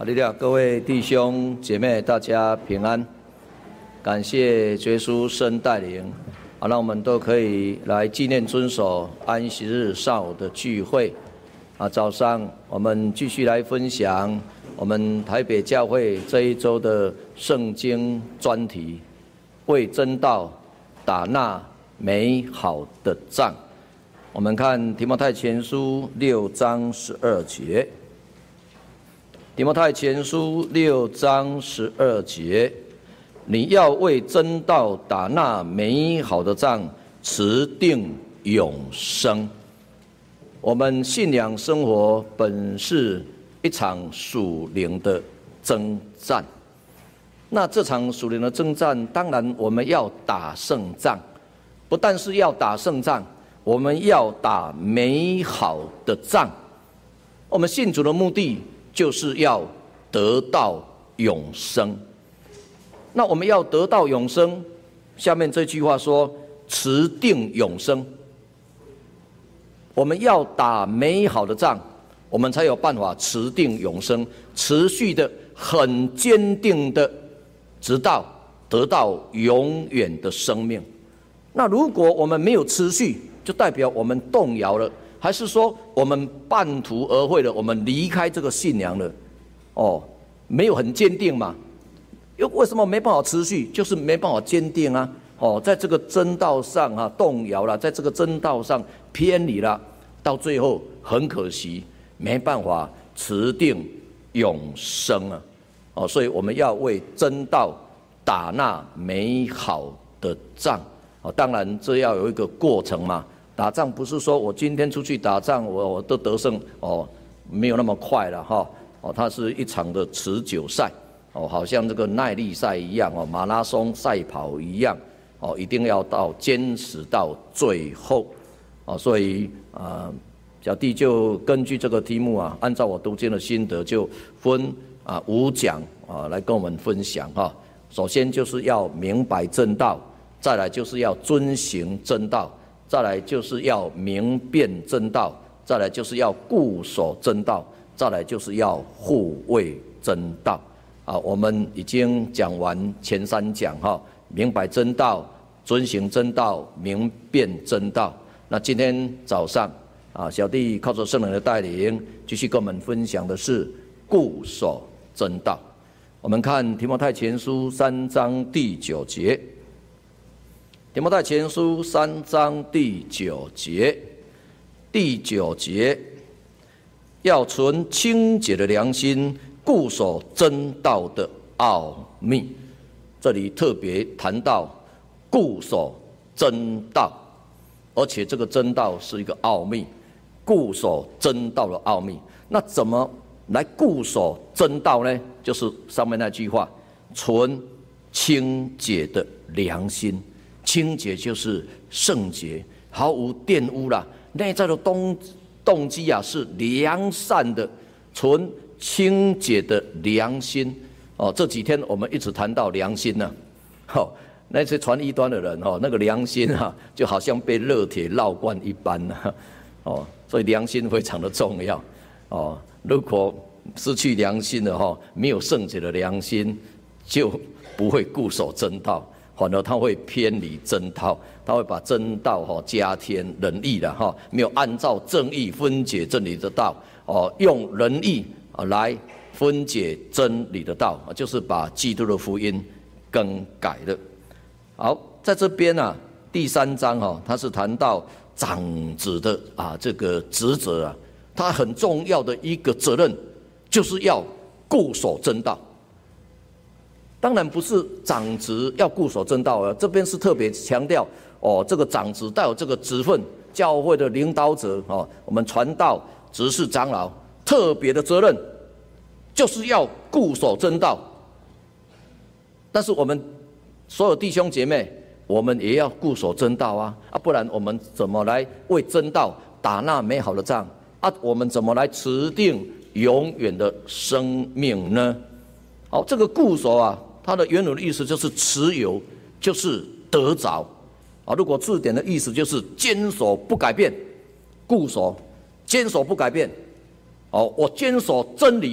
哈利路亚，各位弟兄姐妹，大家平安。感谢耶稣圣带领，让我们都可以来纪念遵守安息日上午的聚会。早上我们继续来分享我们台北教会这一周的圣经专题，为真道打那美好的仗。我们看提摩太前书6章12节。提摩太前书6章12节，你要为真道打那美好的仗，持定永生。我们信仰生活本是一场属灵的征战，那这场属灵的征战，当然我们要打胜仗，不但是要打胜仗，我们要打美好的仗。我们信主的目的就是要得到永生。那我们要得到永生，下面这句话说持定永生。我们要打美好的仗，我们才有办法持定永生，持续的很坚定的直到得到永远的生命。那如果我们没有持续，就代表我们动摇了，还是说我们半途而废了，我们离开这个信仰了？没有很坚定嘛？为什么没办法持续？就是没办法坚定啊！在这个真道上动摇了，在这个真道上偏离了，到最后很可惜，没办法持定永生啊！所以我们要为真道打那美好的仗。当然这要有一个过程嘛。打仗不是说我今天出去打仗，我都得胜没有那么快了哈。它是一场的持久赛好像这个耐力赛一样马拉松赛跑一样一定要坚持到最后所以小弟就根据这个题目按照我读经的心得，就分5讲来跟我们分享首先就是要明白真道，再来就是要遵行真道，再来就是要明辨真道，再来就是要固守真道，再来就是要护卫真道我们已经讲完前3讲明白真道、遵行真道、明辨真道。那今天早上小弟靠着圣灵的带领，继续跟我们分享的是固守真道。我们看提摩太前书3章第9节。提摩太前书3章第9节，第9节，要存清洁的良心，固守真道的奥秘。这里特别谈到固守真道，而且这个真道是一个奥秘，固守真道的奥秘。那怎么来固守真道呢？就是上面那句话，存清洁的良心。清洁就是圣洁，毫无玷污啦，内在的动机是良善的，存清洁的良心这几天我们一直谈到良心那些传异端的人那个良心就好像被热铁烙惯一般所以良心非常的重要如果失去良心了没有圣洁的良心，就不会固守真道，反而他会偏离真道，他会把真道加添仁义了没有按照正义分解真理的道用仁义来分解真理的道，就是把基督的福音更改了。好，在这边第3章它是谈到长子的这个职责他很重要的一个责任就是要固守真道。当然不是长子要固守真道这边是特别强调这个长子带有这个职分，教会的领导者我们传道、执事、长老特别的责任就是要固守真道。但是我们所有弟兄姐妹，我们也要固守真道不然我们怎么来为真道打那美好的仗我们怎么来持定永远的生命呢？这个固守它的原文的意思就是持有，就是得着如果字典的意思就是坚守不改变，固守坚守不改变我坚守真理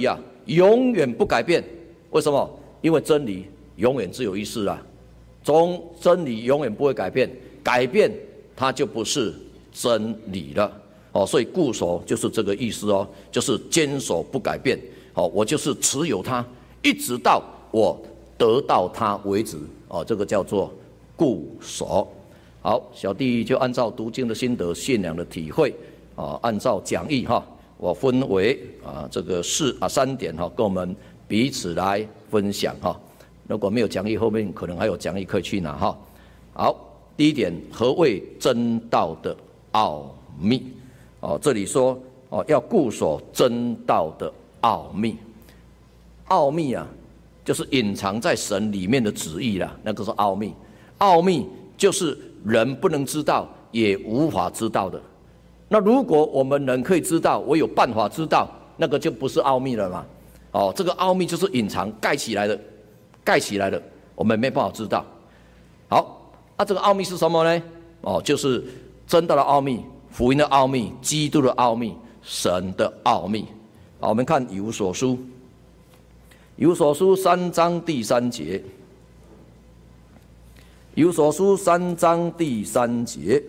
永远不改变。为什么？因为真理永远只有一世啊，真理永远不会改变，改变它就不是真理了。所以固守就是这个意思就是坚守不改变。我就是持有它，一直到我得到它为止。这个叫做固守。好，小弟就按照读经的心得、信仰的体会按照讲义我分为这个3点跟我们彼此来分享如果没有讲义，后面可能还有讲义可以去拿好，第一点，何谓真道的奥秘？这里说要固守真道的奥秘。奥秘就是隐藏在神里面的旨意啦，那个是奥秘。奥秘就是人不能知道，也无法知道的。那如果我们人可以知道，我有办法知道，那个就不是奥秘了嘛。这个奥秘就是隐藏、盖起来的，我们没办法知道。好，这个奥秘是什么呢？就是真道的奥秘、福音的奥秘、基督的奥秘、神的奥秘。我们看以弗所书，以弗所书3章第3节，以弗所书3章第3节。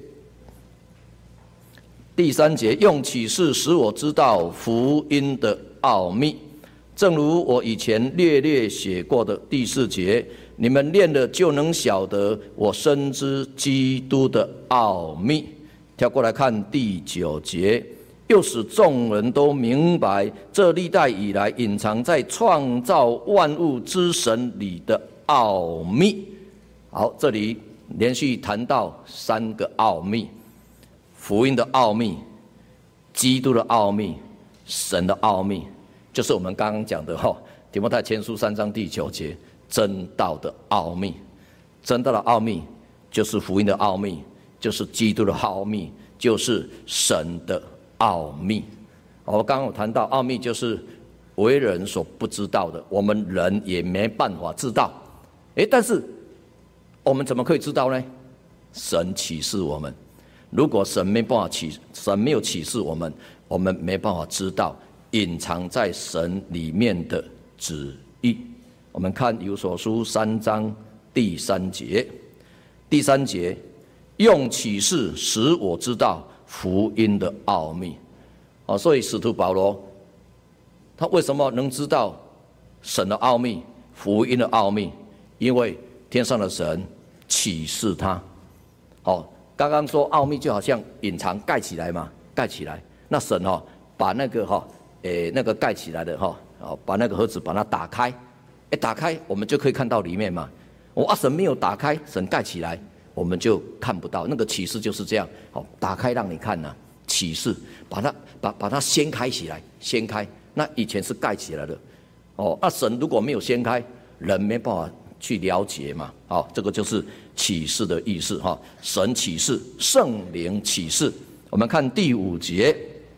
第3节，用启示使我知道福音的奥秘，正如我以前略写过的。第4节，你们练了就能晓得我深知基督的奥秘。跳过来看第9节，又使众人都明白这历代以来隐藏在创造万物之神里的奥秘。好，这里连续谈到3个奥秘：福音的奥秘、基督的奥秘、神的奥秘，就是我们刚刚讲的提摩太前书3章第9节，真道的奥秘。真道的奥秘就是福音的奥秘，就是基督的奥秘，就是神的奥秘。我刚刚有谈到奥秘就是为人所不知道的，我们人也没办法知道。但是我们怎么可以知道呢？神启示我们。如果神没有启示我们，我们没办法知道隐藏在神里面的旨意。我们看以弗所书3章第3节，第3节，用启示使我知道福音的奥秘。所以使徒保罗他为什么能知道神的奥秘、福音的奥秘？因为天上的神启示他。刚刚说奥秘就好像隐藏、盖起来嘛，盖起来。那神把那个那个盖起来的把那个盒子把它打开，打开我们就可以看到里面嘛。神没有打开，神盖起来，我们就看不到。那个启示就是这样，打开让你看启示把它掀开起来，掀开。那以前是盖起来的，那神如果没有掀开，人没办法去了解嘛。这个就是启示的意思神启示，圣灵启示。我们看第5节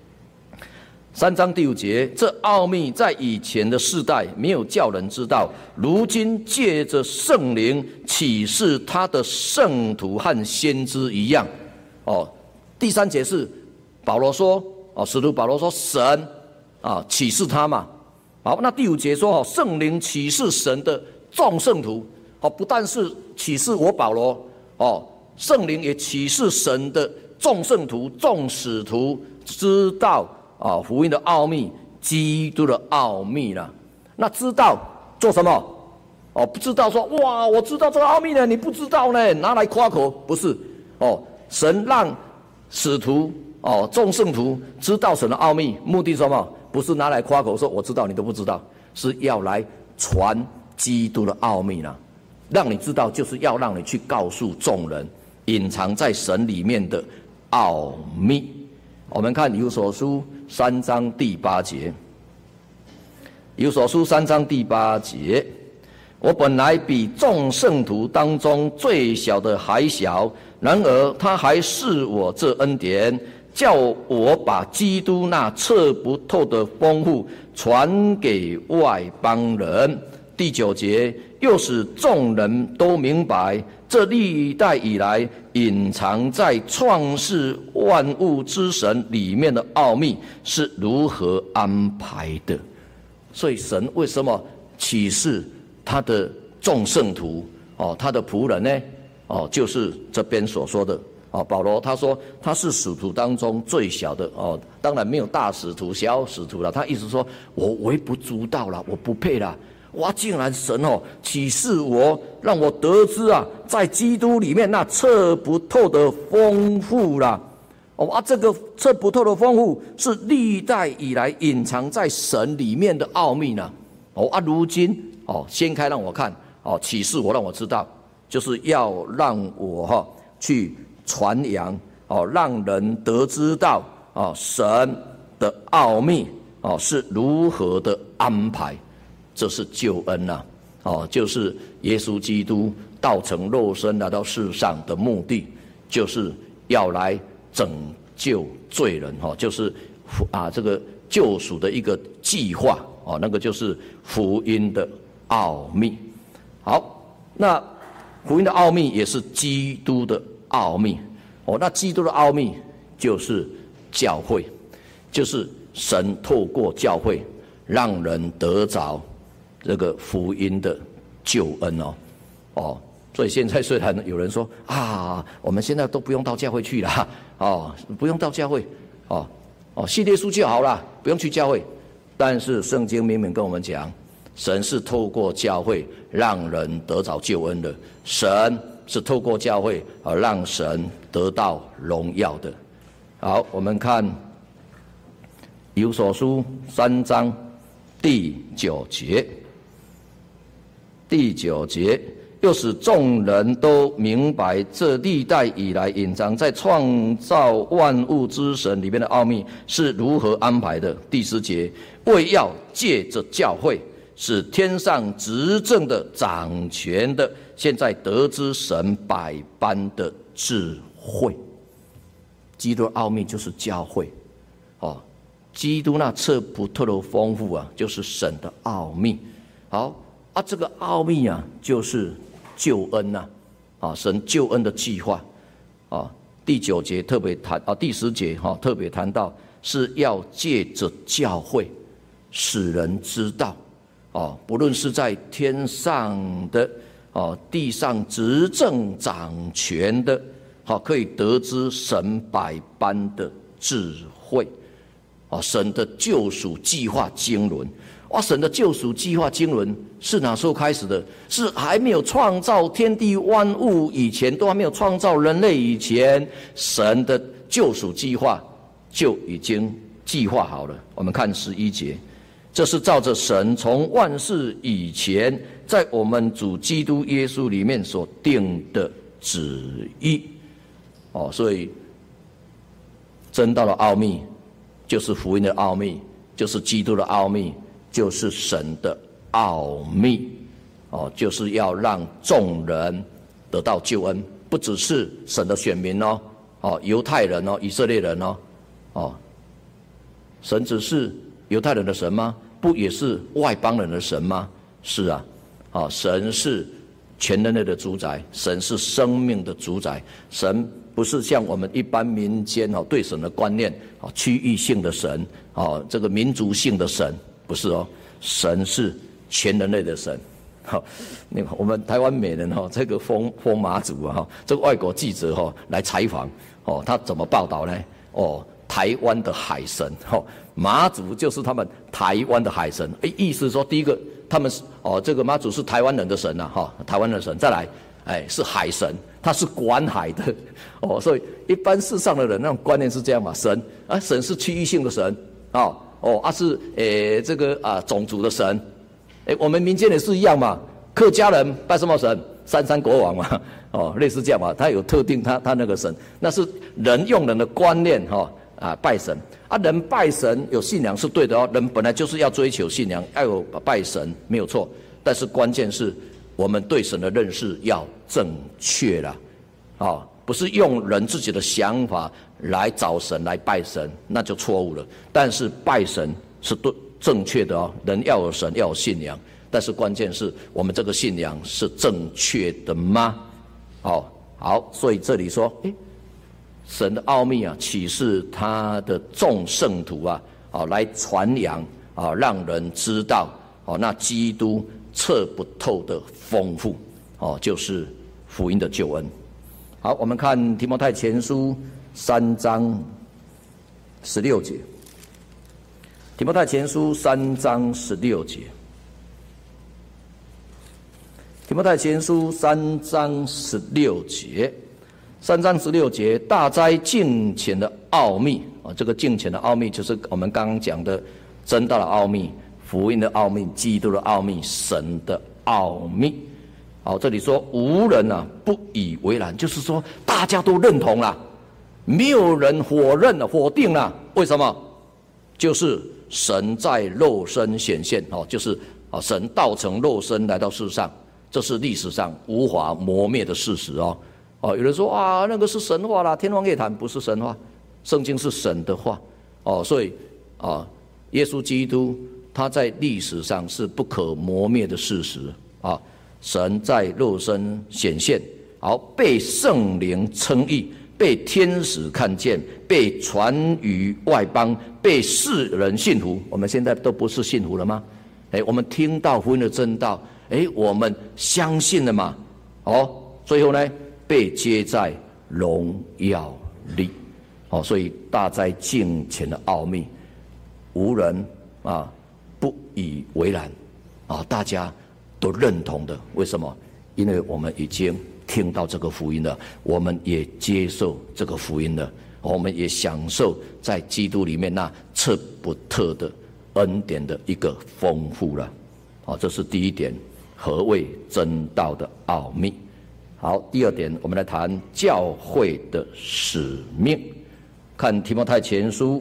，3章第5节，这奥秘在以前的世代没有叫人知道，如今借着圣灵启示他的圣徒和先知一样。第3节是保罗说，使徒保罗说神启示他嘛。好，那第5节说圣灵启示神的众圣徒。不但是启示我保罗圣灵也启示神的众圣徒、众使徒，知道福音的奥秘、基督的奥秘了。那知道做什么？不知道说哇，我知道这个奥秘呢，你不知道呢，拿来夸口？不是神让使徒众圣徒知道神的奥秘，目的是什么？不是拿来夸口说我知道，你都不知道，是要来传基督的奥秘了。让你知道，就是要让你去告诉众人隐藏在神里面的奥秘。我们看以弗所书3章第8节，以弗所书3章第8节，我本来比众圣徒当中最小的还小，然而他还赐我这恩典，叫我把基督那测不透的丰富传给外邦人。第9节，又使众人都明白这历代以来隐藏在创世万物之神里面的奥秘是如何安排的。 所以神为什么启示他的众圣徒他的仆人呢？就是这边所说的保罗他说他是使徒当中最小的当然没有大使徒小使徒了，他意思说我微不足道了，我不配了。哇！竟然神启示我，让我得知在基督里面那测不透的丰富啦。这个测不透的丰富是历代以来隐藏在神里面的奥秘呢。如今掀开让我看，启示我让我知道，就是要让我去传扬让人得知到神的奥秘是如何的安排。这是救恩就是耶稣基督道成肉身来到世上的目的，就是要来拯救罪人就是这个救赎的一个计划那个就是福音的奥秘。好，那福音的奥秘也是基督的奥秘那基督的奥秘就是教会，就是神透过教会让人得着这个福音的救恩所以现在虽然有人说我们现在都不用到教会去了不用到教会信耶稣就好了，不用去教会。但是圣经明明跟我们讲，神是透过教会让人得着救恩的，神是透过教会让神得到荣耀的。好，我们看以弗所书3章第9节。第9节，又使众人都明白这历代以来隐藏在创造万物之神里面的奥秘是如何安排的。第10节，为要借着教会，使天上执政的掌权的现在得知神百般的智慧。基督的奥秘就是教会基督那测不透的丰富就是神的奥秘。好这个奥秘就是救恩神救恩的计划第9节特别谈第10节特别谈到是要借着教会使人知道不论是在天上的地上执政掌权的可以得知神百般的智慧神的救赎计划经纶神的救赎计划经纶是哪时候开始的？是还没有创造天地万物以前，都还没有创造人类以前，神的救赎计划就已经计划好了。我们看11节，这是照着神从万事以前在我们主基督耶稣里面所定的旨意所以真道的奥秘就是福音的奥秘，就是基督的奥秘，就是神的奥秘就是要让众人得到救恩，不只是神的选民犹太人以色列人神只是犹太人的神吗？不也是外邦人的神吗？是神是全人类的主宰，神是生命的主宰，神不是像我们一般民间对神的观念区域性的神这个民族性的神，不是神是全人类的神。我们台湾美人这个封马祖这个外国记者来采访他怎么报道呢？台湾的海神马祖就是他们台湾的海神意思说第一个他们这个马祖是台湾人的神台湾的神，再来是海神，他是管海的所以一般世上的人那种观念是这样嘛，神是区域性的神是这个种族的神我们民间也是一样嘛，客家人拜什么神？三山国王嘛类似这样嘛，他有特定他那个神，那是人用人的观念拜神人拜神有信仰是对的人本来就是要追求信仰，要有拜神没有错，但是关键是我们对神的认识要正确啦不是用人自己的想法来找神来拜神，那就错误了。但是拜神是对正确的人要有神要有信仰，但是关键是我们这个信仰是正确的吗？好，所以这里说神的奥秘启示他的众圣徒来传扬让人知道那基督测不透的丰富就是福音的救恩。好，我们看提摩太前书3章16节。提摩太前书3章16节。提摩太前书3章16节。3章16节，大哉敬虔的奥秘这个敬虔的奥秘就是我们刚刚讲的真道的奥秘、福音的奥秘、基督的奥秘、神的奥秘。好，这里说无人不以为然，就是说大家都认同啦，没有人否定啦。为什么？就是神在肉身显现就是神道成肉身来到世上，这是历史上无法磨灭的事实有人说那个是神话啦，天方夜谭，不是神话，圣经是神的话所以耶稣基督他在历史上是不可磨灭的事实神在肉身显现，被圣灵称义，被天使看见，被传于外邦，被世人信服。我们现在都不是信服了吗？我们听到福音的真道，我们相信了嘛？最后呢，被接在荣耀里。所以大哉敬虔的奥秘，无人不以为然大家都认同的。为什么？因为我们已经听到这个福音了，我们也接受这个福音了，我们也享受在基督里面那测不透的恩典的一个丰富了这是第一点，何谓真道的奥秘。好，第二点，我们来谈教会的使命。看提摩太前书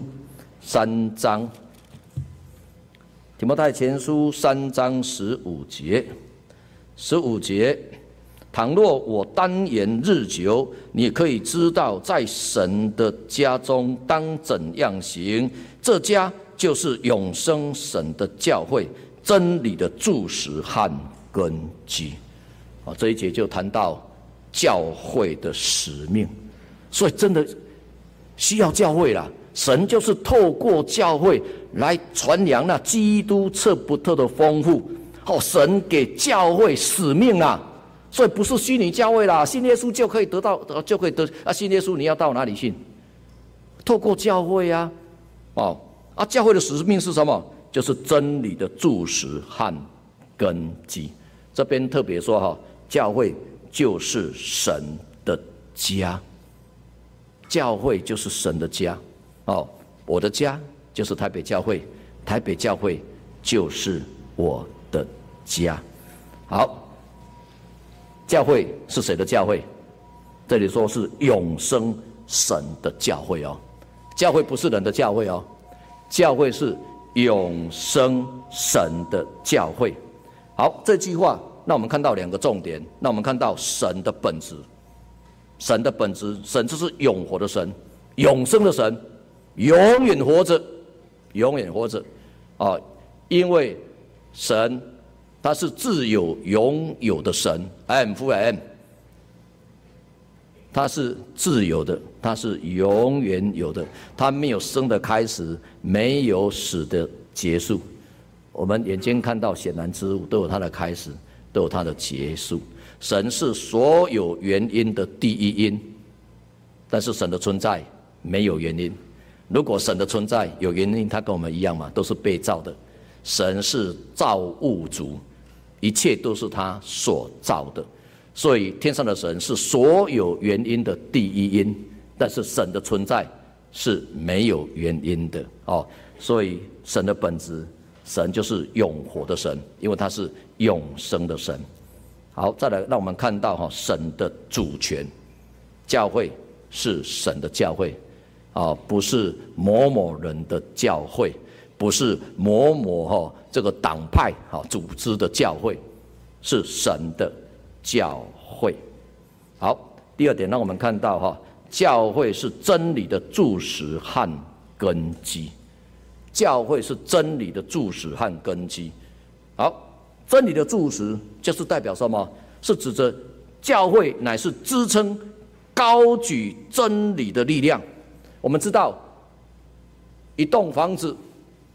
3章，提摩太前书3章15节。15节，倘若我单言日久，你可以知道在神的家中当怎样行。这家就是永生神的教会，真理的柱石和根基。这一节就谈到教会的使命，所以真的需要教会啦。神就是透过教会来传扬那基督测不透的丰富。神给教会使命啦，所以不是虚拟教会啦，信耶稣就可以得到，就可以得信耶稣你要到哪里信？透过教会教会的使命是什么？就是真理的柱石和根基。这边特别说教会就是神的家，教会就是神的家我的家就是台北教会，台北教会就是我的家。好，教会是谁的教会？这里说是永生神的教会教会不是人的教会教会是永生神的教会。好，这句话那我们看到两个重点。那我们看到神的本质，神的本质，神就是永活的神，永生的神，永远活着，永远活着因为神他是自有永有的神 I am who I am， 他是自由的，他是永远有的，他没有生的开始，没有死的结束。我们眼睛看到显然之物都有它的开始，都有它的结束。神是所有原因的第一因，但是神的存在没有原因。如果神的存在有原因，他跟我们一样嘛，都是被造的。神是造物主，一切都是他所造的，所以天上的神是所有原因的第一因，但是神的存在是没有原因的所以神的本质，神就是永活的神，因为他是永生的神。好，再来让我们看到神的主权，教会是神的教会不是某某人的教会，不是某某这个党派组织的教会，是神的教会。好，第二点让我们看到教会是真理的柱石和根基，教会是真理的柱石和根基。好，真理的柱石就是代表什么？是指着教会乃是支撑高举真理的力量。我们知道一栋房子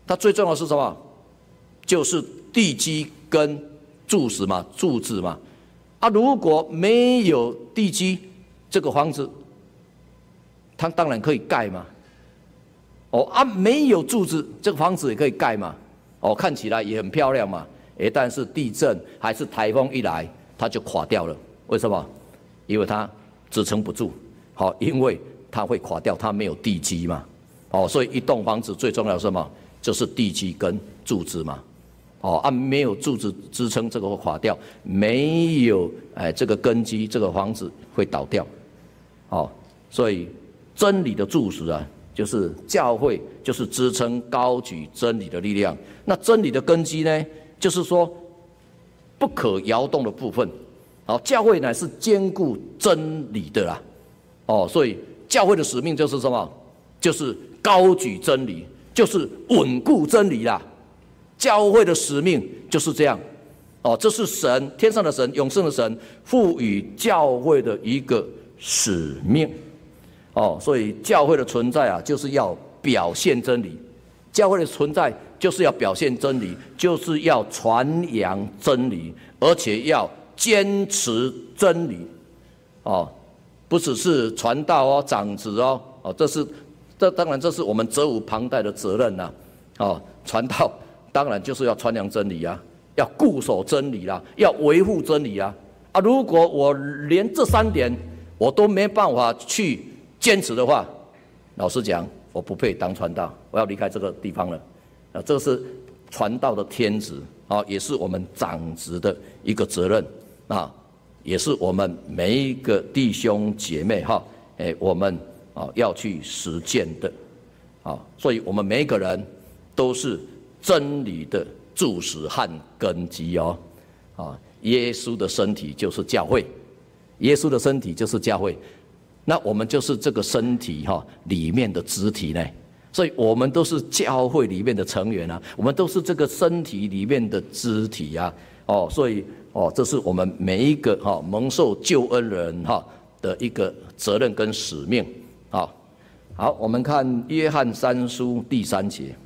它最重要的是什么？就是地基跟柱石嘛，柱子嘛。啊，如果没有地基，这个房子，它当然可以盖嘛。没有柱子，这个房子也可以盖嘛。看起来也很漂亮嘛。但是地震还是台风一来，它就垮掉了。为什么？因为它支撑不住。因为它会垮掉，它没有地基嘛。所以一栋房子最重要的是什么？就是地基跟柱子嘛。没有柱子支撑，这个会垮掉；没有这个根基，这个房子会倒掉。所以真理的柱石啊，就是教会，就是支撑高举真理的力量。那真理的根基呢，就是说不可摇动的部分。教会乃是坚固真理的啦。所以教会的使命就是什么？就是高举真理，就是稳固真理啦。教会的使命就是这样。这是神，天上的神，永生的神赋予教会的一个使命。所以教会的存在啊，就是要表现真理。教会的存在就是要表现真理，就是要传扬真理，而且要坚持真理。不只是传道长子这当然这是我们责无旁贷的责任呐。传道当然就是要传扬真理啊，要固守真理啦，要维护真理啊。如果我连这3点我都没办法去坚持的话，老实讲，我不配当传道，我要离开这个地方了。这是传道的天职也是我们长子的一个责任也是我们每一个弟兄姐妹我们要去实践的所以我们每一个人都是真理的柱石和根基耶稣的身体就是教会，耶稣的身体就是教会，那我们就是这个身体里面的肢体呢，所以我们都是教会里面的成员啊，我们都是这个身体里面的肢体啊，所以这是我们每一个蒙受救恩人的一个责任跟使命。好，我们看约翰3书第3节。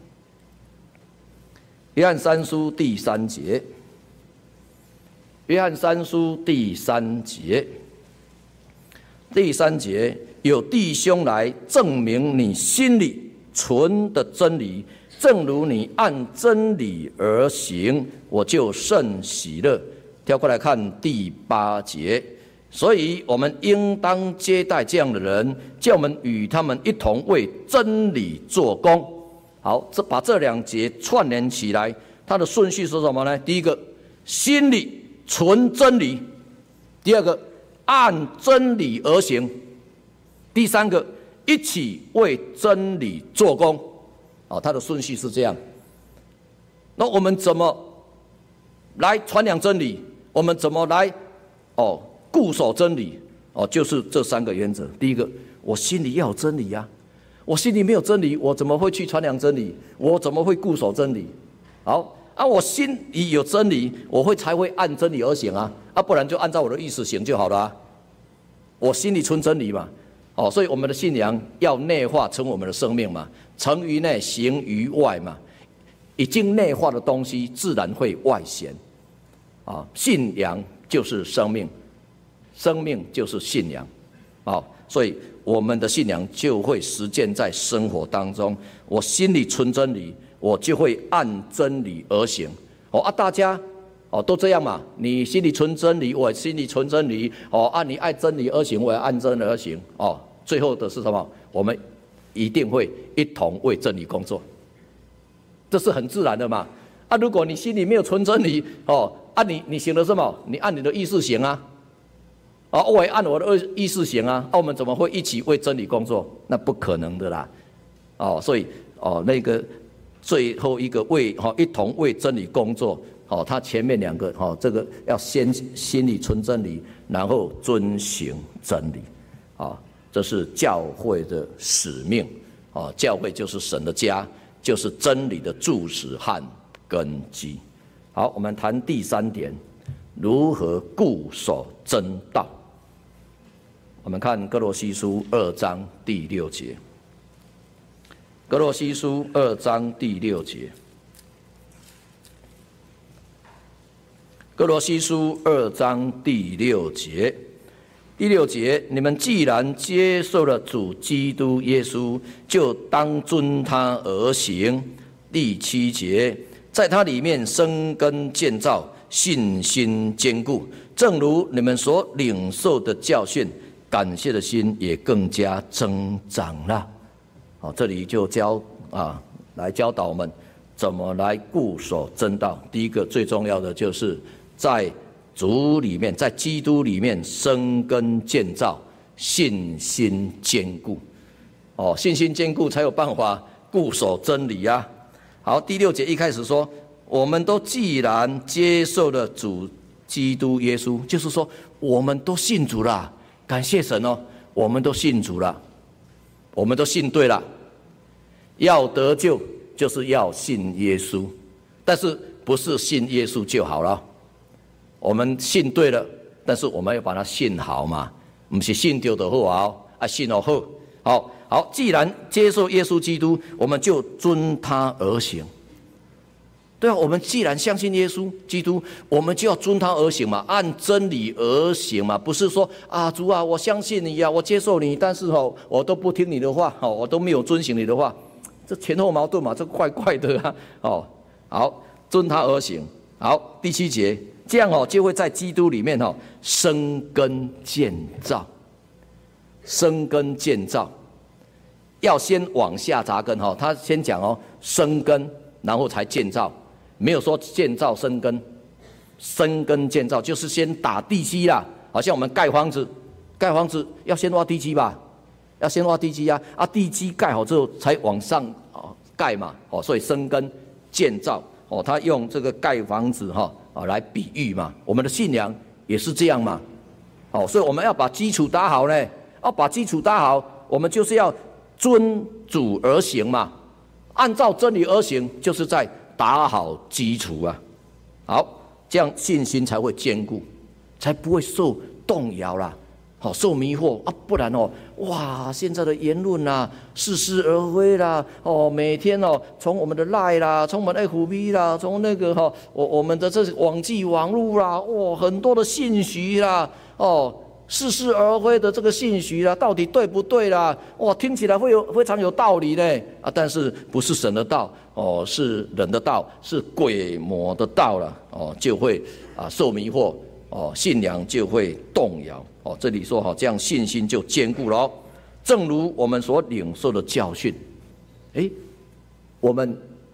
约翰3书第3节，约翰3书第3节，第3节，有弟兄来证明你心里存的真理，正如你按真理而行，我就甚喜乐。跳过来看第8节，所以我们应当接待这样的人，叫我们与他们一同为真理做工。好，把这2节串联起来，它的顺序是什么呢？第一个，心里存真理；第二个，按真理而行；第三个，一起为真理做工。它的顺序是这样。那我们怎么来传扬真理？我们怎么来固守真理？就是这3个原则。第一个，我心里要有真理啊。我心里没有真理，我怎么会去传扬真理？我怎么会固守真理？我心里有真理，我才会按真理而行啊，不然就按照我的意思行就好了啊。我心里存真理嘛，所以我们的信仰要内化成我们的生命嘛，成于内，行于外嘛。已经内化的东西，自然会外显。信仰就是生命，生命就是信仰。所以我们的信仰就会实践在生活当中。我心里存真理，我就会按真理而行。大家都这样嘛，你心里存真理，我心里存真理。你按真理而行，我也按真理而行。最后的是什么？我们一定会一同为真理工作，这是很自然的嘛。如果你心里没有存真理，你行的什么？你按你的意识行啊。我也按我的意识行啊。我们怎么会一起为真理工作？那不可能的啦。所以那个最后一个一同为真理工作。他前面2个这个要先心里存真理，然后遵行真理。这是教会的使命。教会就是神的家，就是真理的柱石和根基。好，我们谈第3点，如何固守真道。我们看哥罗西书2章第6节。 哥罗西书2章第6节。哥罗西书2章第6节。第6节，你们既然接受了主基督耶稣，就当遵他而行。第7节，在他里面生根建造，信心坚固，正如你们所领受的教训，感谢的心也更加增长了。好，这里就来教导我们怎么来固守真道。第一个最重要的就是在主里面，在基督里面生根建造，信心坚固。信心坚固才有办法固守真理啊。好，第6节一开始说，我们都既然接受了主基督耶稣，就是说我们都信主了，感谢神哦，我们都信主了，我们都信对了。要得救就是要信耶稣，但是不是信耶稣就好了。我们信对了，但是我们要把它信好嘛，不是信对就好信就好。好，既然接受耶稣基督，我们就遵他而行。对啊，我们既然相信耶稣基督，我们就要遵他而行嘛，按真理而行嘛，不是说主啊，我相信你啊，我接受你，但是我都不听你的话，我都没有遵行你的话，这前后矛盾嘛，这怪怪的啊。好，遵他而行。好，第7节。这样就会在基督里面生根建造，生根建造，要先往下扎根他先讲生根，然后才建造，没有说建造生根，生根建造就是先打地基啦，好像我们盖房子要先挖地基吧，要先挖地基啊，地基盖好之后才往上盖嘛，所以生根建造他用这个盖房子来比喻嘛，我们的信仰也是这样嘛。所以我们要把基础打好呢，把基础打好，我们就是要遵主而行嘛，按照真理而行，就是在打好基础啊。好，这样信心才会坚固，才不会受动摇啦，受迷惑不然现在的言论啦，似是而非啦，每天从我们的 LINE 啦，从我们的 FB 啦，从那个我们的这网际网络啦，很多的信息啦，似是而非的这个信息啦，到底对不对啦？听起来非常有道理呢但是不是神的道是人的道，是鬼魔的道了就会受迷惑信仰就会动摇这里说这样信心就坚固了正如我们所领受的教训，我们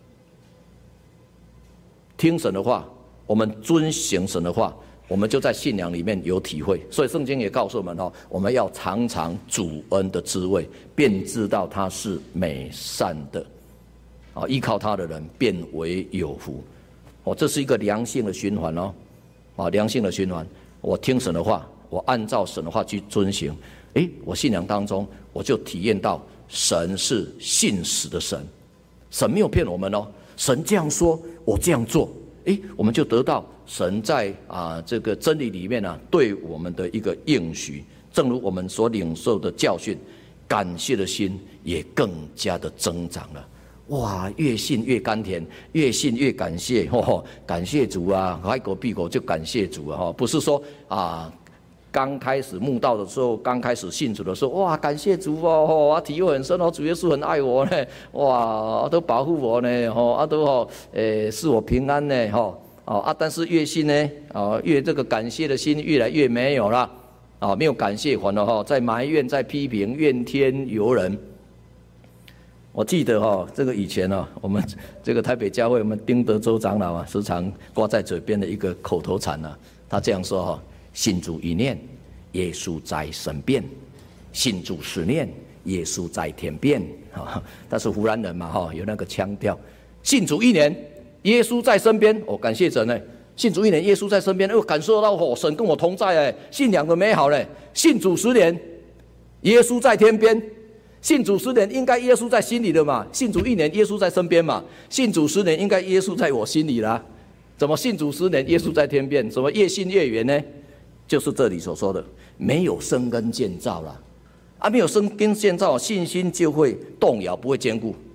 听神的话，我们遵行神的话，我们就在信仰里面有体会。所以圣经也告诉我们我们要尝尝主恩的滋味，便知道他是美善的依靠他的人便为有福这是一个良性的循环良性的循环。我听神的话，我按照神的话去遵行，我信仰当中我就体验到神是信实的神，神没有骗我们神这样说，我这样做，我们就得到神在这个真理里面对我们的一个应许。正如我们所领受的教训，感谢的心也更加的增长了。越信越甘甜，越信越感谢感谢主开口闭口就感谢主不是说刚开始慕道的时候，刚开始信主的时候，感谢主体会很深主耶稣很爱我呢，都保护我呢都使我平安呢但是越信呢越这个感谢的心越来越没有了没有感谢还了在埋怨，在批评，怨天尤人。我记得这个以前我们这个台北教会我们丁德州长老时常挂在嘴边的一个口头禅他这样说信主一念，耶稣在身边；信主10年，耶稣在天边。但是湖南人嘛有那个腔调，信主1年，耶稣在身边感谢神呢。信主1年，耶稣在身边，感受到神跟我同在信仰的美好呢。信主10年，耶稣在天边。信主10年，应该耶稣在心里的嘛？信主1年，耶稣在身边嘛？信主10年，应该耶稣在我心里啦。怎么信主10年，耶稣在天边？怎么越信越远呢？就是这里所说的，没有生根建造啦没有生根建造，信心就会动摇，不会坚固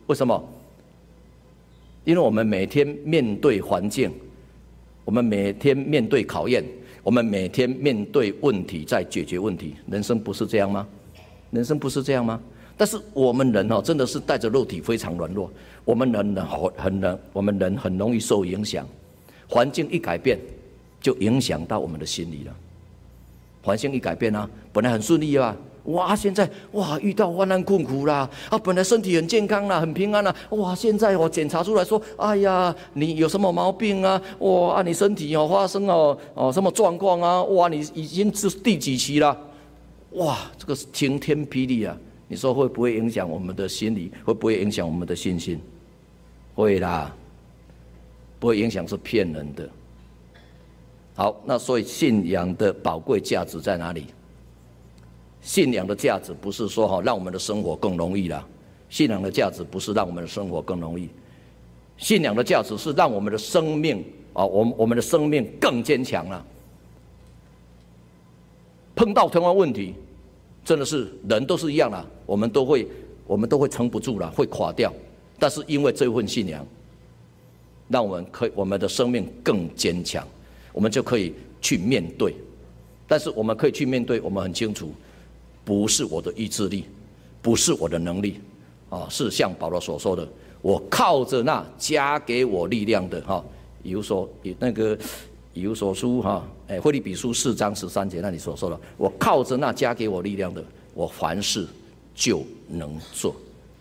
为什么？因为我们每天面对环境，我们每天面对考验，我们每天面对问题，在解决问题。人生不是这样吗？人生不是这样吗？但是我们人真的是带着肉体非常软弱，我们人很容易受影响，环境一改变，就影响到我们的心理了。环境一改变啊，本来很顺利啊，哇，现在哇遇到患难困苦啦，本来身体很健康啦，很平安啦，哇，现在我检查出来说，哎呀，你有什么毛病啊？哇，你身体发生什么状况啊？哇，你已经是第几期了？哇，这个晴天霹雳啊！你说会不会影响我们的心理？会不会影响我们的信心？会啦，不会影响是骗人的。好，那所以信仰的宝贵价值在哪里？信仰的价值不是说让我们的生活更容易啦，信仰的价值不是让我们的生活更容易，信仰的价值是让我们的生命我们的生命更坚强啦。碰到同样问题，真的是人都是一样啦，我们都会撑不住啦，会垮掉。但是因为这份信仰，让我们的生命更坚强，我们就可以去面对。但是我们可以去面对，我们很清楚，不是我的意志力，不是我的能力是像保罗所说的，我靠着那加给我力量的以弗所书腓立比书4章13节那里所说的，我靠着那加给我力量的，我凡事就能做。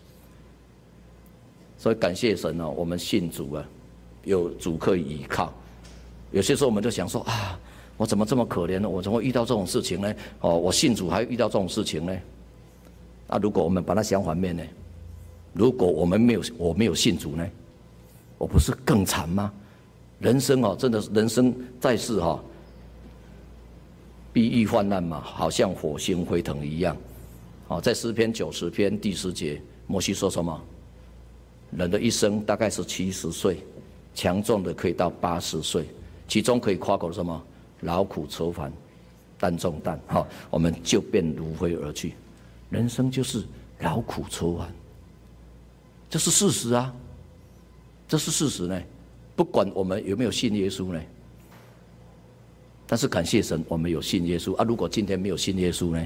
所以感谢神我们信主有主可以依靠。有些时候我们就想说我怎么这么可怜呢？我怎么会遇到这种事情呢？我信主还遇到这种事情呢？如果我们把它相反面呢？如果我没有信主呢？我不是更惨吗？人生真的人生在世必遇患难嘛，好像火星飞腾一样。在诗篇90篇第10节，摩西说什么？人的一生大概是70岁，强壮的可以到80岁，其中可以夸口什么？劳苦愁烦，担重担，我们就便如飞而去。人生就是劳苦愁烦，这是事实啊，这是事实呢。不管我们有没有信耶稣呢，但是感谢神，我们有信耶稣如果今天没有信耶稣呢，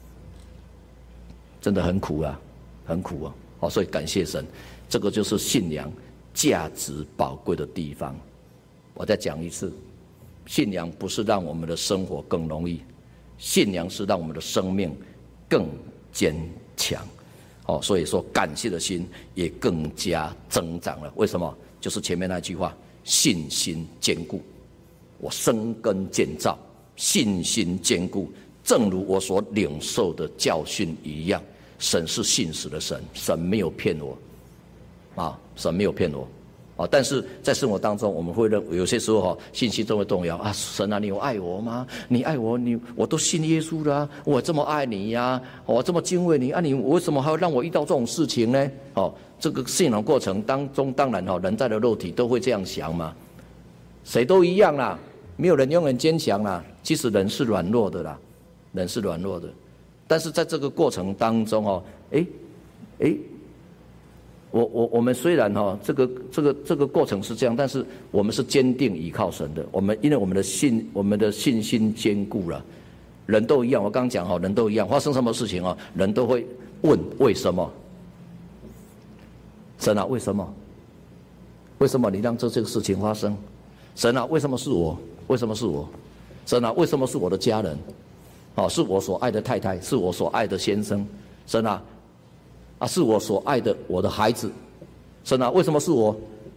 真的很苦啊，很苦啊。所以感谢神，这个就是信仰价值宝贵的地方。我再讲一次，信仰不是让我们的生活更容易，信仰是让我们的生命更坚强。所以说感谢的心也更加增长了。为什么？就是前面那句话，信心坚固，我生根建造，信心坚固，正如我所领受的教训一样。神是信实的神，神没有骗我神没有骗我但是在生活当中，我们会认为有些时候信心都会动摇神你有爱我吗？你爱我，我都信耶稣了我这么爱你呀我这么敬畏你你为什么还要让我遇到这种事情呢？这个信仰过程当中，当然人在的肉体都会这样想嘛，谁都一样啦，没有人永远坚强啦。其实人是软弱的啦，人是软弱的。但是在这个过程当中我们虽然这个过程是这样，但是我们是坚定依靠神的。因为我们的信心坚固了。人都一样，我刚刚讲人都一样，发生什么事情人都会问为什么？神为什么？为什么你让这个事情发生？神为什么是我？为什么是我？神为什么是我的家人？是我所爱的太太，是我所爱的先生。神是我所爱的我的孩子。神为什么是我？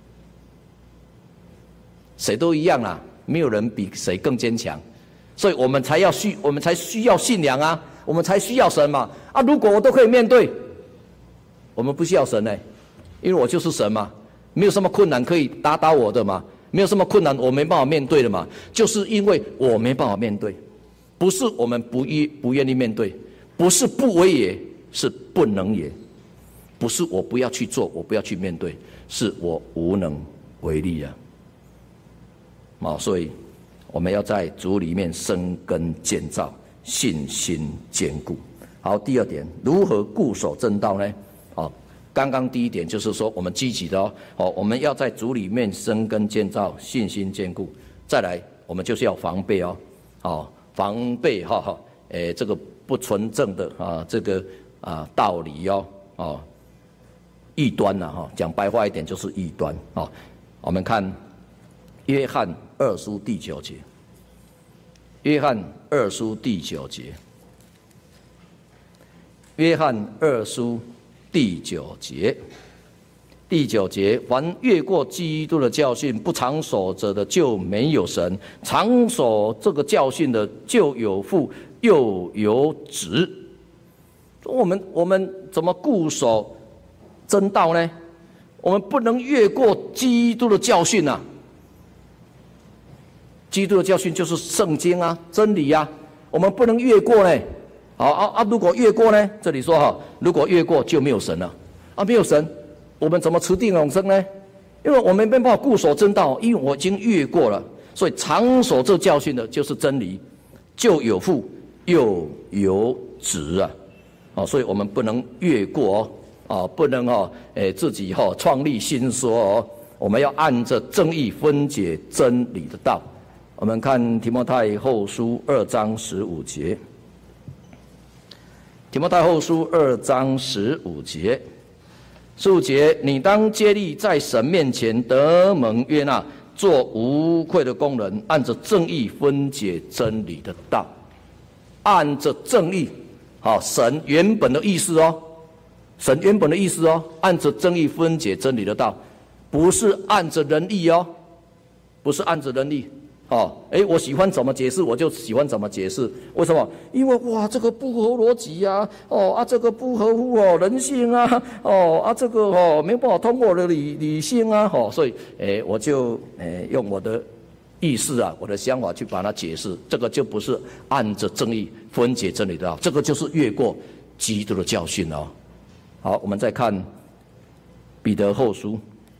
谁都一样啦，没有人比谁更坚强，所以我们才需要信仰我们才需要神嘛。如果我都可以面对，我们不需要神因为我就是神嘛，没有什么困难可以打倒我的嘛，没有什么困难我没办法面对的嘛，就是因为我没办法面对，不是我们不愿意面对，不是不为也，是不能也，不是我不要去做，我不要去面对，是我无能为力所以我们要在主里面生根建造，信心坚固。好，第二点，如何固守正道呢？ 刚刚第一点就是说，我们积极的我们要在主里面生根建造，信心坚固。再来，我们就是要防备防备这个不纯正的这个道理异端讲白话一点就是异端我们看约翰2书第9节，约翰2书第9节，约翰2书第9节，第9节，凡越过基督的教训不常守着的，就没有神；常守这个教训的，就有父又有子。我们怎么固守真道呢？我们不能越过基督的教训啊！基督的教训就是圣经啊，真理啊，我们不能越过呢。如果越过呢？这里说如果越过就没有神了没有神，我们怎么持定永生呢？因为我们没办法固守真道，因为我已经越过了，所以常守这教训的就是真理，就有父又有子所以我们不能越过不能自己创立新说我们要按着正义分解真理的道。我们看提摩太后书2章15节，提摩太后书2章15节，15节，你当竭力在神面前得蒙悦纳，做无愧的工人，按着正义分解真理的道。按着正义神原本的意思神原本的意思按着正义分解真理的道，不是按着人意不是按着人意我喜欢怎么解释我就喜欢怎么解释，为什么？因为这个不合逻辑这个不合乎人性这个没办法通过的理性所以我就用我的意识我的想法去把它解释，这个就不是按着正义分解真理的道，这个就是越过基督的教训好，我们再看彼得后书，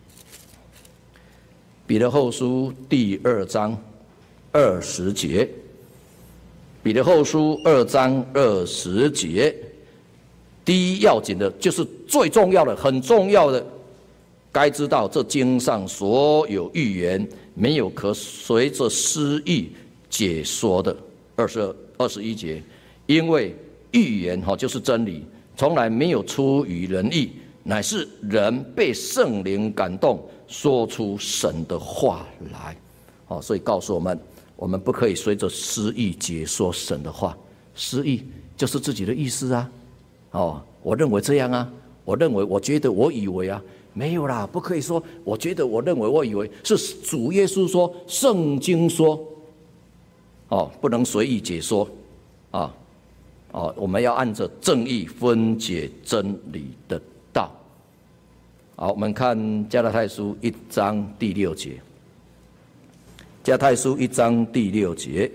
彼得后书第2章20节，彼得后书2章20节，第一要紧的就是最重要的、很重要的，该知道这经上所有预言没有可随着私意解说的。21节，因为预言就是真理，从来没有出于人意，乃是人被圣灵感动，说出神的话来。所以告诉我们不可以随着私意解说神的话。私意就是自己的意思我认为这样我认为，我觉得，我以为没有啦，不可以说我觉得，我认为，我以为，是主耶稣说，圣经说不能随意解说我们要按着正义分解真理的道。好，我们看加拉太书1章第6节，加太书1章第6节，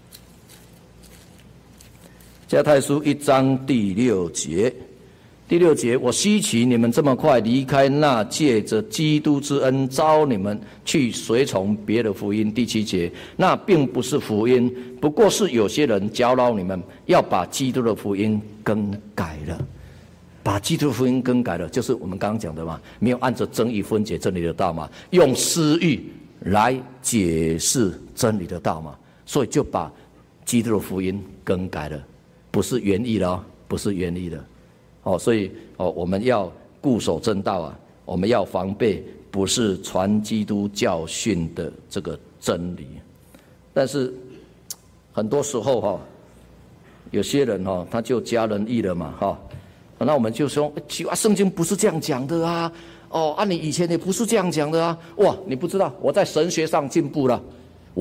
加太书1章第6节，第6节，我希奇你们这么快离开那借着基督之恩召你们去随从别的福音。第7节，那并不是福音，不过是有些人搅扰你们，要把基督的福音更改了。把基督的福音更改了，就是我们刚刚讲的嘛，没有按着正义分解真理的道嘛，用私欲来解释真理的道嘛，所以就把基督的福音更改了，不是原意了不是原意的所以我们要固守真道我们要防备不是传基督教训的这个真理。但是很多时候有些人他就加人意了嘛那我们就说圣经不是这样讲的你以前也不是这样讲的哇，你不知道我在神学上进步了，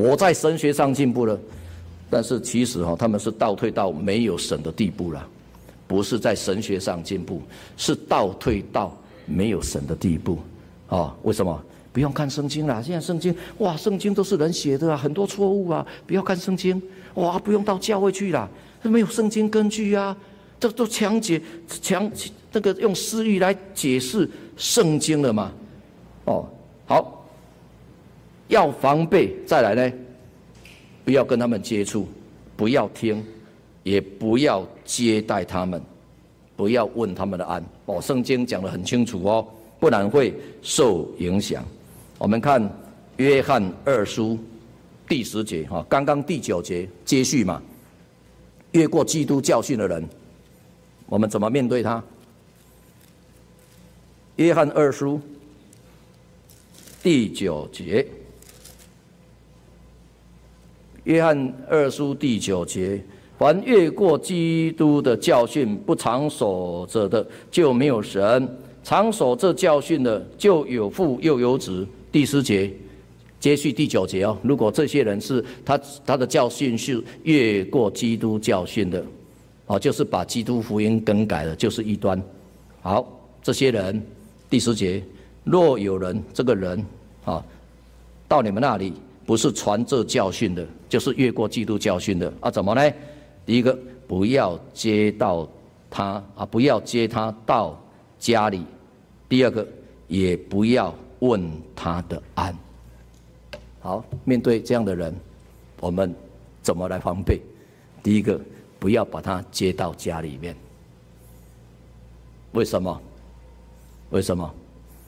但是其实他们是倒退到没有神的地步了，不是在神学上进步，是倒退到没有神的地步为什么？不用看圣经啦，现在圣经都是人写的很多错误不要看圣经不用到教会去啦，没有圣经根据这都强那个用私欲来解释圣经了嘛好，要防备。再来呢，不要跟他们接触，不要听，也不要接待他们，不要问他们的安哦，圣经讲得很清楚哦，不然会受影响。我们看约翰2书第10节哈，刚刚第9节接续嘛，越过基督教训的人，我们怎么面对他？约翰2书第9节，约翰2书第9节，凡越过基督的教训不常守着的，就没有神；常守这教训的，就有父又有子。第10节接续第9节哦。如果这些人是他的教训是越过基督教训的，哦，就是把基督福音更改了，就是异端。好，这些人第10节，若有人这个人啊，到你们那里不是传这教训的，就是越过基督教训的啊，怎么呢？第一个，不要接到他啊，不要接他到家里；第二个，也不要问他的安。好，面对这样的人，我们怎么来防备？第一个，不要把他接到家里面。为什么？为什么？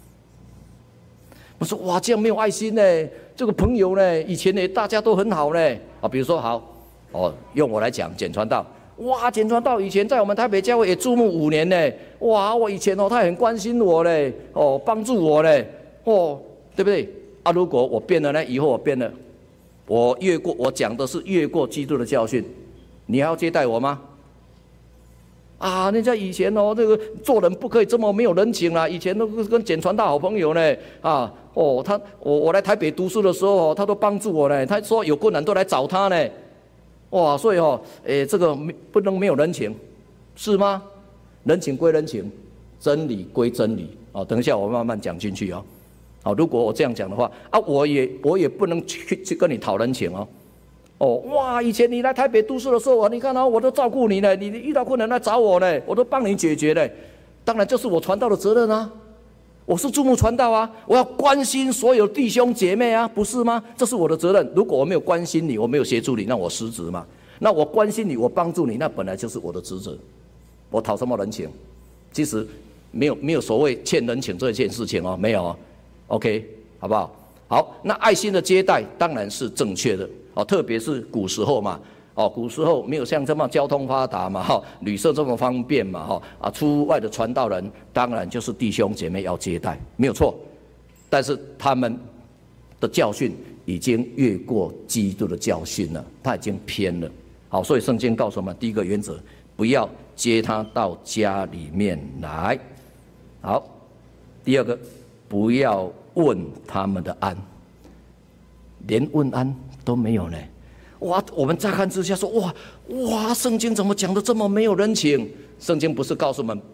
我说哇，这样没有爱心呢。这个朋友呢，以前呢大家都很好呢啊。比如说好哦，用我来讲，简传道，哇，简传道以前在我们台北教会也注目5年呢。哇，我以前哦，他很关心我嘞，哦，帮助我嘞，哦，对不对？啊，如果我变了呢？以后我变了，我讲的是越过基督的教训，你还要接待我吗？啊，人家以前哦，这个做人不可以这么没有人情啦。以前都跟简传道好朋友呢，啊，哦，我来台北读书的时候，他都帮助我呢。他说有困难都来找他呢，哇，所以哦，这个不能没有人情，是吗？人情归人情，真理归真理。哦，等一下我慢慢讲进去哦。好，如果我这样讲的话，啊，我也不能去跟你讨人情哦。哦，哇！以前你来台北读书的时候啊，你看啊，我都照顾你呢，你遇到困难来找我呢，我都帮你解决呢。当然，这是我传道的责任啊，我是注目传道啊，我要关心所有弟兄姐妹啊，不是吗？这是我的责任。如果我没有关心你，我没有协助你，那我失职嘛。那我关心你，我帮助你，那本来就是我的职责。我讨什么人情？其实没有所谓欠人情这件事情哦，没有哦。OK， 好不好？好，那爱心的接待当然是正确的哦，特别是古时候嘛，哦，古时候没有像这么交通发达嘛，哈，旅社这么方便嘛，哈，啊，出外的传道人当然就是弟兄姐妹要接待，没有错，但是他们的教训已经越过基督的教训了，他已经偏了。好，所以圣经告诉我们，第一个原则，不要接他到家里面来。好，第二个，不要问他们的安，连问安都没有呢。哇，我们乍看之下说，哇，圣经怎么讲的这么没有人情？圣经不是告诉我们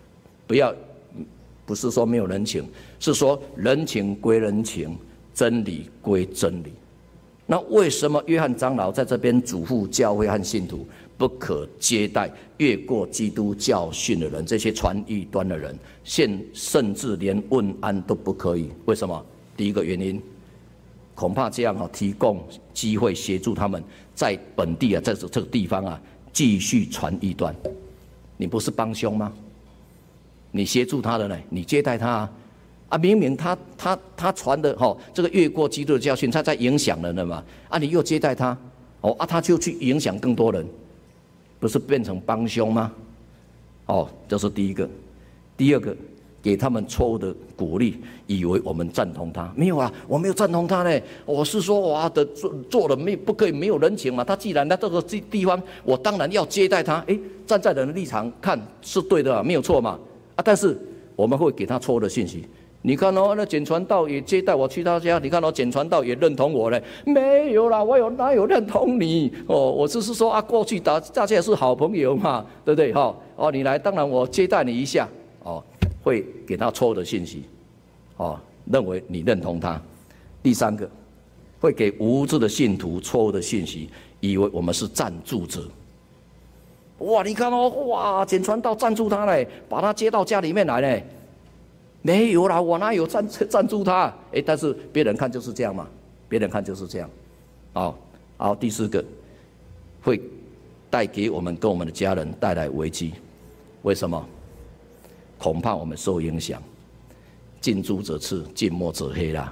不是说没有人情，是说人情归人情，真理归真理。那为什么约翰长老在这边嘱咐教会和信徒不可接待越过基督教训的人，这些传异端的人，甚至连问安都不可以？为什么？第一个原因，恐怕这样提供机会协助他们在本地在这个地方继续传异端。你不是帮凶吗？你协助他的呢？你接待他明明他传的这个越过基督的教训，他在影响人了嘛？你又接待他他就去影响更多人，不是变成帮凶吗？这是第一个。第二个，给他们错误的鼓励，以为我们赞同他。没有我没有赞同他呢。我是说做人不可以没有人情嘛。他既然在这个地方，我当然要接待他。站在人的立场看是对的没有错嘛。但是我们会给他错误的信息。你看那简传道也接待我去他家，你看简传道也认同我嘞，没有啦，我哪有认同你？我只是说过去大家也是好朋友嘛，对不对？你来，当然我接待你一下，会给他错误的信息，认为你认同他。第三个，会给无知的信徒错误的信息，以为我们是赞助者。你看简传道赞助他嘞，把他接到家里面来嘞。没有啦，我哪有赞助他？但是别人看就是这样嘛，别人看就是这样。好，第四个，会带给我们跟我们的家人带来危机。为什么？ 恐怕我们受影响。近朱者赤，近墨者黑啦。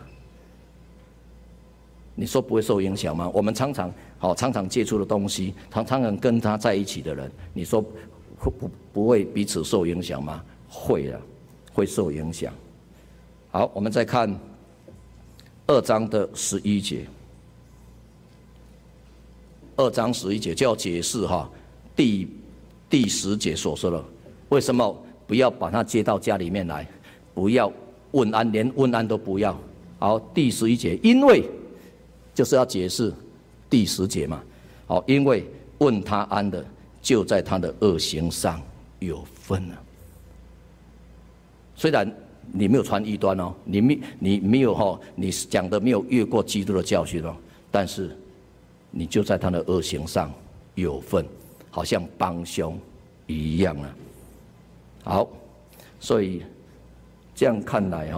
你说不会受影响吗？我们常常接触的东西，常常跟他在一起的人，你说不会彼此受影响吗？会啦，会受影响。好，我们再看2章的11节。2章11节就要解释第10节所说的，为什么不要把他接到家里面来，不要问安，连问安都不要。好，第11节，因为就是要解释第10节嘛。好，因为问他安的，就在他的恶行上有份了。虽然你没有传异端哦，你没有你讲的没有越过基督的教训哦，但是你就在他的恶行上有份，好像帮凶一样啊。好，所以这样看来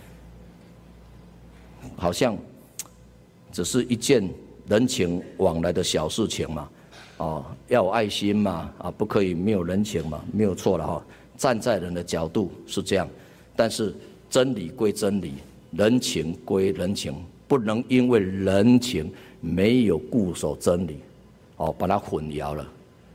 好像只是一件人情往来的小事情嘛，要有爱心嘛，不可以没有人情嘛，没有错了站在人的角度是这样，但是真理归真理，人情归人情，不能因为人情没有固守真理，把它混淆了，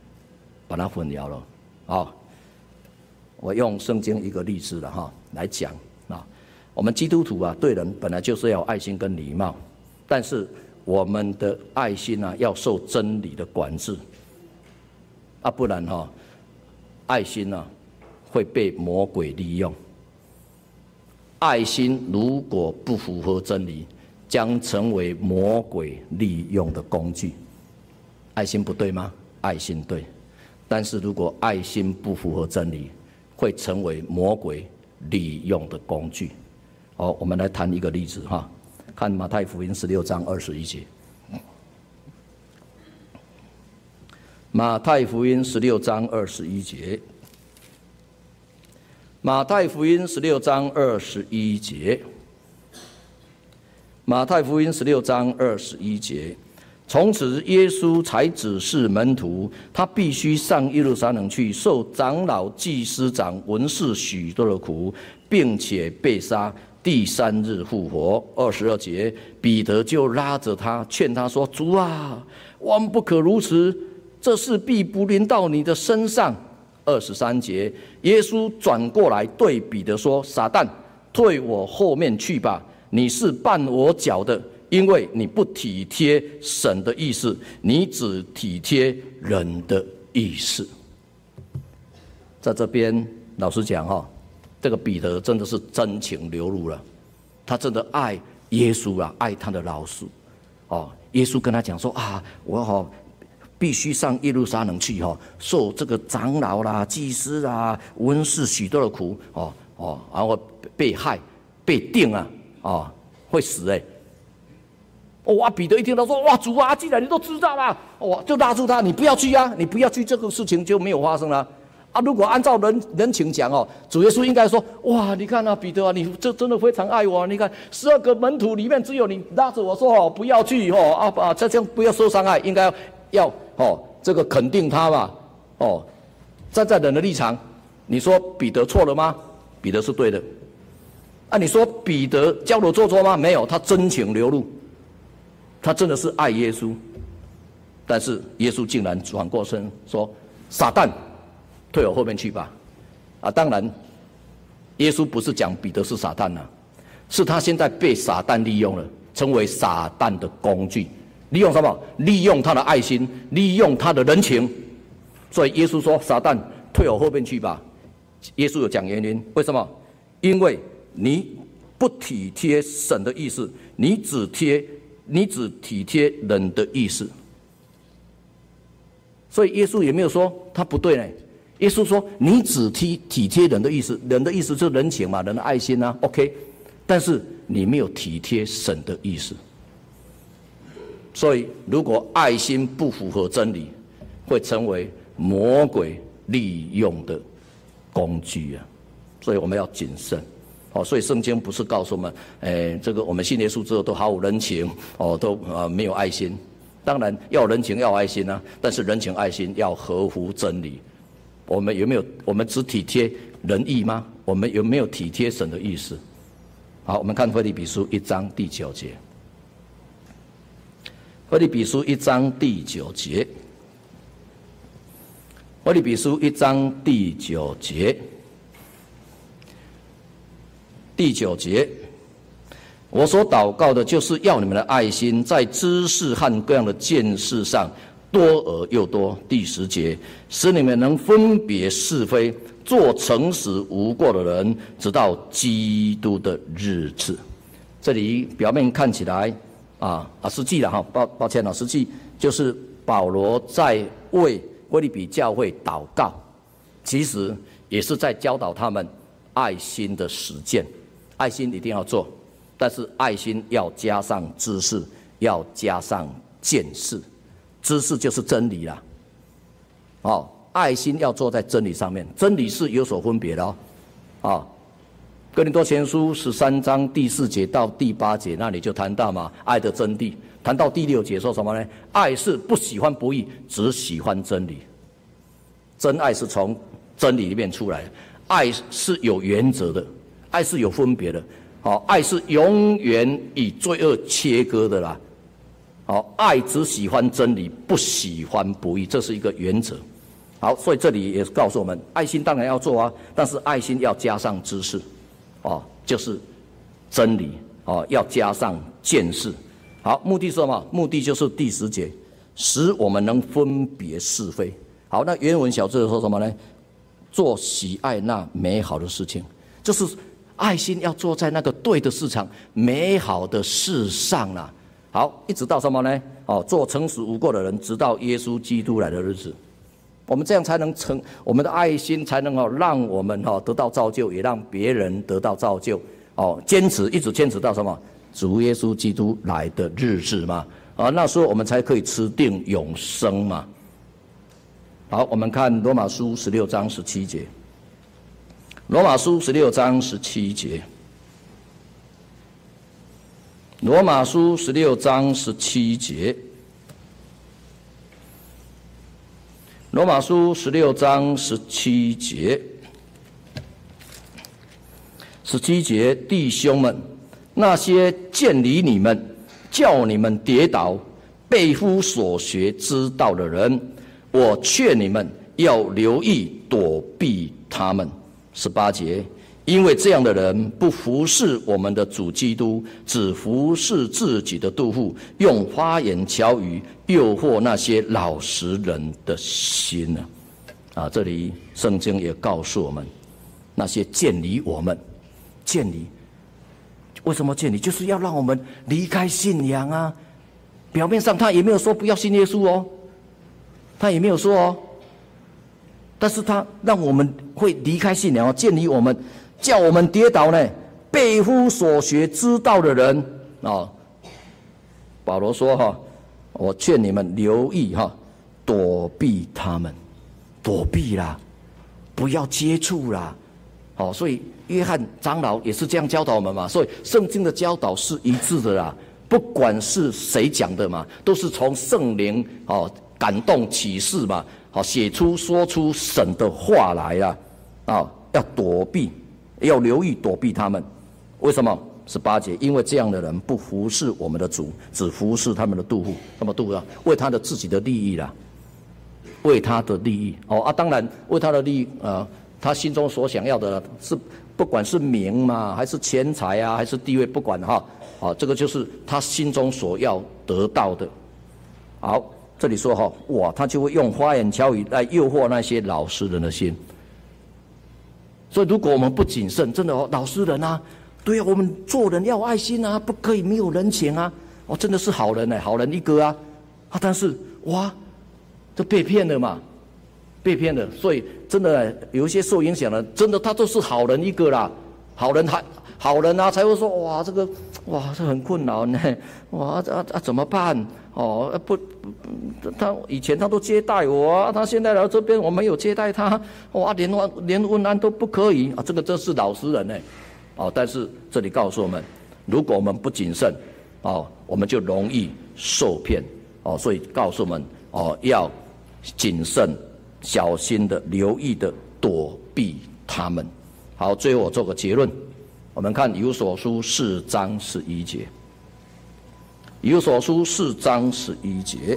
我用圣经一个例子来讲我们基督徒对人本来就是要有爱心跟礼貌，但是我们的爱心要受真理的管制，不然爱心会被魔鬼利用。爱心如果不符合真理，将成为魔鬼利用的工具。爱心不对吗？爱心对，但是如果爱心不符合真理，会成为魔鬼利用的工具。我们来谈一个例子看马太福音16章21节。马太福音16章21节。马太福音16章21节。马太福音16章21节。从此耶稣才指示门徒，他必须上耶路撒冷去，受长老、祭司长、文士许多的苦，并且被杀，第3日复活。22节，彼得就拉着他，劝他说：“主啊，万不可如此，这事必不临到你的身上。”23节，耶稣转过来对彼得说：“撒旦，退我后面去吧，你是绊我脚的，因为你不体贴神的意思，你只体贴人的意思。”在这边，老实讲这个彼得真的是真情流露了，他真的爱耶稣爱他的老师耶稣跟他讲说我必须上耶路撒冷去受这个长老啦、祭司啦、文士许多的苦然后被害、被定会死彼得一听到说哇主啊，既然你都知道了就拉住他，你不要去你不要去，这个事情就没有发生了。如果按照人情讲主耶稣应该说哇，你看彼得你这真的非常爱我，你看12个门徒里面只有你拉着我说不要去这样不要受伤害，应该要这个肯定他嘛站在人的立场，你说彼得错了吗？彼得是对的你说彼得矫揉做作吗？没有，他真情流露，他真的是爱耶稣。但是耶稣竟然转过身说：“撒旦，退我后面去吧。”当然，耶稣不是讲彼得是撒旦是他现在被撒旦利用了，成为撒旦的工具。利用什么？利用他的爱心，利用他的人情。所以耶稣说：“撒旦，退我后面去吧。”耶稣有讲原因，为什么？因为你不体贴神的意思，你只体贴人的意思。所以耶稣也没有说他不对呢。耶稣说你只体贴人的意思，人的意思就是人情嘛，人的爱心OK， 但是你没有体贴神的意思。所以如果爱心不符合真理，会成为魔鬼利用的工具所以我们要谨慎所以圣经不是告诉我们这个我们信耶稣之后都毫无人情都没有爱心。当然要有人情要有爱心但是人情爱心要合乎真理。我们有没有？我们只体贴仁义吗？我们有没有体贴神的意思？好，我们看腓立比书1章第9节。腓立比书1章第9节。腓立比书1章第9节。第9节，我所祷告的就是要你们的爱心在知识和各样的见识上多而又多。第10节，使你们能分别是非，做诚实无过的人，直到基督的日子。这里表面看起来实际了抱歉了，实际就是保罗在为腓立比教会祷告，其实也是在教导他们爱心的实践。爱心一定要做，但是爱心要加上知识，要加上见识。知识就是真理啦，爱心要做在真理上面，真理是有所分别的哥林多前书13章第4节到第8节，那里就谈到嘛，爱的真谛。谈到第6节说什么呢？爱是不喜欢不义，只喜欢真理。真爱是从真理里面出来的，爱是有原则的，爱是有分别的，爱是永远与罪恶切割的啦。爱只喜欢真理，不喜欢不义，这是一个原则。好，所以这里也告诉我们，爱心当然要做但是爱心要加上知识，就是真理，要加上见识。好，目的是什么？目的就是第10节，使我们能分别是非。好，那原文小字说什么呢？做喜爱那美好的事情，就是爱心要做在那个对的市场、美好的事上啦。好，一直到什么呢？做诚实无过的人，直到耶稣基督来的日子。我们这样才能我们的爱心才能让我们得到造就，也让别人得到造就。一直坚持到什么？主耶稣基督来的日子嘛。那时候我们才可以持定永生嘛。好，我们看罗马书16章17节。罗马书16章17节。罗马书16章17节。罗马书16章17节。17节，弟兄们，那些建立你们、叫你们跌倒、背夫所学之道的人，我劝你们要留意躲避他们。18节，因为这样的人不服侍我们的主基督，只服侍自己的肚腹，用花言巧语诱惑那些老实人的心这里圣经也告诉我们，那些建立我们，建立为什么建立？就是要让我们离开信仰表面上他也没有说不要信耶稣他也没有说但是他让我们会离开信仰建立我们，叫我们跌倒呢，背夫所学知道的人保罗说我劝你们留意躲避他们，躲避啦，不要接触啦。所以约翰长老也是这样教导我们嘛，所以圣经的教导是一致的啦，不管是谁讲的嘛，都是从圣灵感动启示嘛，说出神的话来啦要躲避，要留意躲避他们。为什么？18节，因为这样的人不服侍我们的主，只服侍他们的肚腹。什么肚腹为他的自己的利益啦，为他的利益当然为他的利益他心中所想要的是不管是名嘛，还是钱财还是地位，不管这个就是他心中所要得到的。好，这里说他就会用花言巧语来诱惑那些老实人的心。所以如果我们不谨慎，真的老实人对我们做人要有爱心不可以没有人情真的是好人好人一个但是这被骗了嘛，被骗了。所以真的有一些受影响的，真的他都是好人一个啦，好人才会说这个这很困难呢，怎么办他以前他都接待我他现在来到这边我没有接待他连问安都不可以这个真是老实人呢但是这里告诉我们，如果我们不谨慎我们就容易受骗所以告诉我们要谨慎、小心的、留意的躲避他们。好，最后我做个结论，我们看以弗所书4章11节。以弗所书4章11节，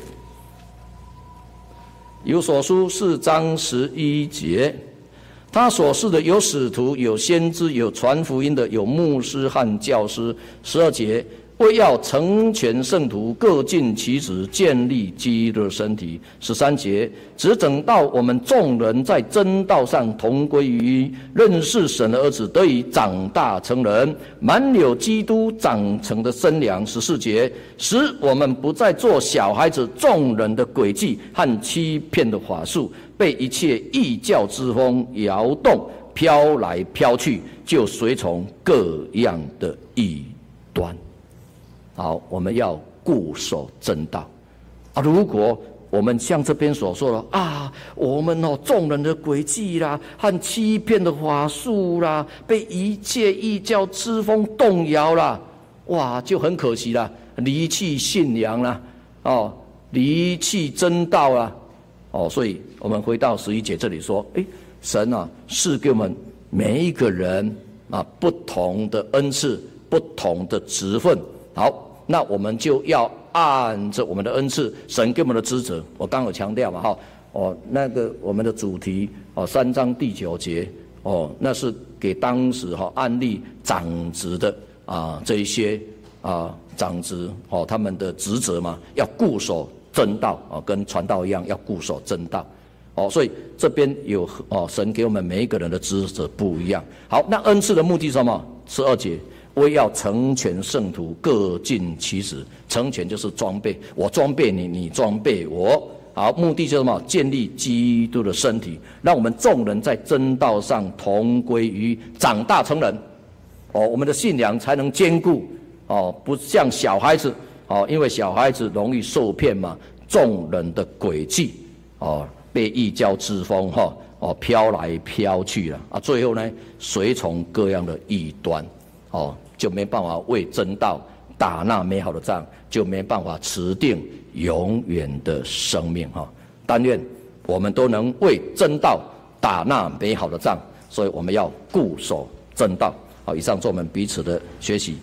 以弗所书4章11节，他所示的有使徒，有先知，有传福音的，有牧师和教师。12节，为要成全圣徒，各尽其职，建立基督的身体。13节，只等到我们众人在真道上同归于一，认识神的儿子，得以长大成人，满有基督长成的身量。14节，使我们不再做小孩子，众人的诡计和欺骗的法术，被一切异教之风摇动，飘来飘去，就随从各样的异端。好，我们要固守真道啊！如果我们像这边所说的啊，我们众人的诡计啦，和欺骗的法术啦，被一切异教之风动摇啦，哇，就很可惜啦，离弃信仰啦，离弃真道啦，所以我们回到11节这里说，神啊，是给我们每一个人不同的恩赐，不同的职分。好。那我们就要按着我们的恩赐，神给我们的职责，我刚有强调嘛，那个我们的主题3章第9节，那是给当时按立长职的这一些长职他们的职责嘛，要固守真道跟传道一样，要固守真道。所以这边有神给我们每一个人的职责不一样。好，那恩赐的目的是什么？12节。为要成全圣徒，各尽其职。成全就是装备，我装备你，你装备我。好，目的就是什么？建立基督的身体，让我们众人在真道上同归于一，长大成人。我们的信仰才能坚固。不像小孩子，因为小孩子容易受骗嘛，众人的诡计，被异教之风飘来飘去了最后呢，随从各样的异端。就没办法为真道打那美好的仗，就没办法持定永远的生命但愿我们都能为真道打那美好的仗，所以我们要固守真道。好，以上做我们彼此的学习。